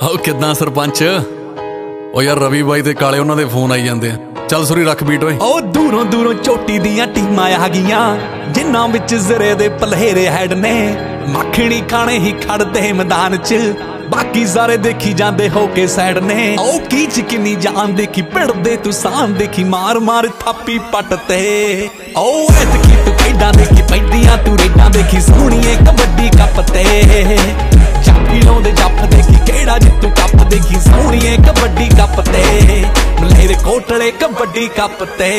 ਹੋ ਕਿੱਦਾਂ ਸਰਪੰਚ? ਓ ਯਾਰ ਰਵੀ ਬਾਈ ਤੇ ਕਾਲੇ ਉਹਨਾਂ ਦੇ ਫੋਨ ਆਈ ਜਾਂਦੇ ਆ। ਚੱਲ ਸੁਰੀ ਰੱਖ ਬੀਟ ਓਏ। ਓ ਦੂਰੋਂ ਦੂਰੋਂ ਚੋਟੀ ਦੀਆਂ ਟੀਮਾਂ ਆ ਗਈਆਂ, ਜਿਨ੍ਹਾਂ ਵਿੱਚ ਜ਼ਰੇ ਦੇ ਪਲਹੇਰੇ ਹੈਡ ਨੇ। ਮੱਖਣੀ ਖਾਣੇ ਹੀ ਖੜਦੇ ਮੈਦਾਨ 'ਚ, ਬਾਕੀ ਸਾਰੇ ਦੇਖੀ ਜਾਂਦੇ ਹੋ ਕੇ ਸਾਈਡ ਨੇ। ਓ ਕੀ ਚ ਕਿੰਨੀ ਜਾਨ ਦੇਖੀ ਭਿੜਦੇ ਤੂੰ ਸਾਨ ਦੇਖੀ, ਮਾਰ ਮਾਰ ਥਾਪੀ ਪੱਟ ਤੇ। ਓ ਐਤਕੀ ਤੂੰ ਖੇਡਾਂ ਦੇਖੀ ਪੈਂਦੀਆਂ ਤੂੰ ਰੇਡਾਂ ਦੇਖੀ, ਸੋਹਣੀਏ ਕਬੱਡੀ ਕੱਪ ਤੇ। ਚਾਪੀ ਲਾਉਂਦੇ ਜੱਫ ਦੇਖੀ ਕਿਹੜਾ ਜਿੱਤੂ ਕੱਪ ਦੇਖੀ, ਸੋਹਣੀਏ ਕਬੱਡੀ ਕੱਪ ਤੇ। ਮਲੇਰ ਕੋਟਲੇ ਕਬੱਡੀ ਕੱਪ ਤੇ।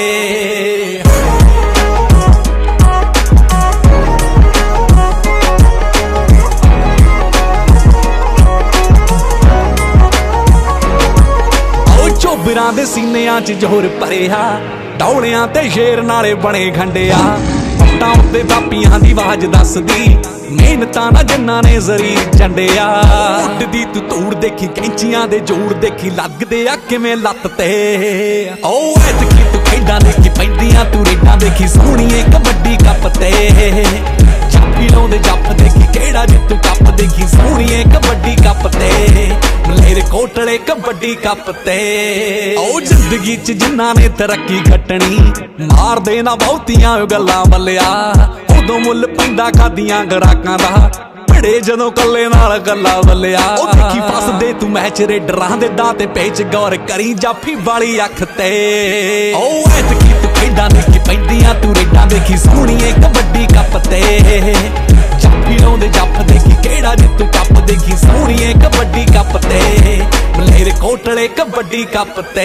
ਚੋਬਰਾਂ ਦੇ ਸੀਨਿਆਂ 'ਚ ਜ਼ੋਰ ਭਰਿਆ, ਡੌਲਿਆਂ ਤੇ ਸ਼ੇਰ ਨਾਲੇ ਬਣੇ ਖੰਡਿਆ। ਪੱਟਾਂ ਉੱਤੇ ਦਾਪੀਆਂ ਦੀ ਆਵਾਜ਼ ਦੱਸਦੀ, ਮਿਹਨਤਾਂ ਨਾਲ ਜਿਨ੍ਹਾਂ ਨੇ ਜ਼ਰੀਰ ਚੰਡਿਆ। ਉੱਡਦੀ ਤੂੰ ਧੂੜ ਦੇਖੀ ਕੈਂਚੀਆਂ ਦੇ ਜੋੜ ਦੇਖੀ, ਲੱਗਦੇ ਆ ਕਿਵੇਂ ਲੱਤ ਤੇ। ਓ ਐਤਕੀ ਤੂੰ ਖੇਡਾਂ ਦੇਖੀ ਪੈਂਦੀਆਂ ਤੂੰ ਰੇਡਾਂ ਦੇਖੀ, ਸੋਹਣੀਏ ਕਬੱਡੀ ਕੱਪ ਤੇ। ਚਾਪੀ ਲਾਉਂਦੇ ਜੱਫ ਦੇਖੀ ਕਿਹੜਾ ਜਿੱਤੂ ਕੱਪ ਦੇਖੀ, ਸੋਹਣੀਏ ਕਬੱਡੀ ਕੱਪ ਤੇ। ਮਲੇਰ ਕੋਟਲੇ ਕਬੱਡੀ ਕੱਪ ਤੇ। ਓ ਜ਼ਿੰਦਗੀ 'ਚ ਜਿਨ੍ਹਾਂ ਨੇ ਤਰੱਕੀ ਖੱਟਣੀ, ਮਾਰਦੇ ਨਾ ਬਹੁਤੀਆਂ ਗੱਲਾਂ ਬੱਲਿਆ। ਉਦੋਂ ਮੁੱਲ ਪੈਂਦਾ ਖਾਦੀਆਂ ਗਰਾਕਾਂ ਦਾ, ਭਿੜੇ ਜਦੋਂ ਕੱਲੇ ਨਾਲ ਗੱਲਾਂ ਬੱਲਿਆ। ਉਹ ਦੇਖੀ ਫਸਦੇ ਤੂੰ ਮੈਚ ਰੇਡਰਾਂ ਦੇ ਦਾਂ ਤੇ ਪੇਚ, ਗੌਰ ਕਰੀ ਜਾਫੀ ਵਾਲੀ ਅੱਖ ਤੇ। ਓ ਐਤਕੀ ਤੂੰ ਖੇਡਾਂ ਦੇਖੀ ਪੈਂਦੀਆਂ ਤੂੰ ਰੇਡਾਂ ਦੇਖੀ, ਸੋਹਣੀਏ ਕਬੱਡੀ ਕੱਪ ਤੇ। ਚਾਪੀ ਲਾਉਂਦੇ ਜੱਫ ਦੇਖੀ ਕਿਹੜਾ ਜਿੱਤੂ ਕੱਪ ਦੇਖੀ, ਸੋਹਣੀਏ ਕਬੱਡੀ ਕੱਪ ਤੇ। ਮਲੇਰ ਕੋਟਲੇ ਕਬੱਡੀ ਕੱਪ ਤੇ।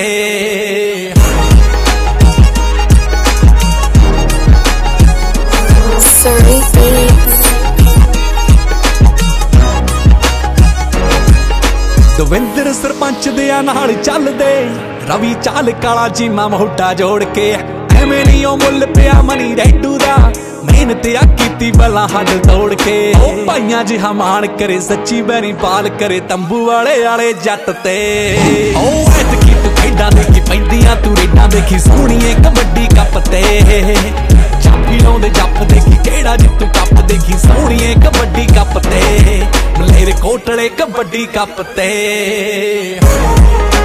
ਦਵਿੰਦਰ ਸਰਪੰਚ ਦੇ ਨਾਲ ਚੱਲਦੇ, ਰਵੀ ਚਾਲ ਕਾਲਾ ਚੀਮਾ ਮੋਢਾ ਜੋੜ ਕੇ। ਐਵੇਂ ਨੀ ਉਹ ਮੁੱਲ ਪਿਆ ਮਨੀ ਰੈਡੂ ਦਾ, ਮਿਹਨਤ ਆ ਕੀਤੀ ਬਲਾ ਹੱਡ ਤੋੜ ਕੇ। ਉਹ ਭਾਈਆਂ ਜਿਹਾ ਮਾਣ ਕਰੇ ਸੱਚੀ ਬੈਰੀ ਪਾਲ ਕਰੇ, ਤੰਬੂ ਵਾਲੇ ਜੱਟ ਤੇ। ਉਹ ਐਤਕੀ ਤੂੰ ਖੇਡਾਂ ਦੇਖੀ ਪੈਂਦੀਆਂ ਤੂੰ ਰੇਡਾਂ ਦੇਖੀ, ਸੋਹਣੀਏ ਕਬੱਡੀ ਕੱਪ ਤੇ। ਚਾਪੀ ਲਾਉਂਦੇ ਜੱਫ ਦੇਖੀ ਕਿਹੜਾ ਜਿੱਤੂ ਕੱਪ ਦੇਖੀ, ਸੋਹਣੀਏ ਕਬੱਡੀ ਕੱਪ ਤੇ। ਮਲੇਰ ਕੋਟਲੇ ਕਬੱਡੀ ਕੱਪ ਤੇ।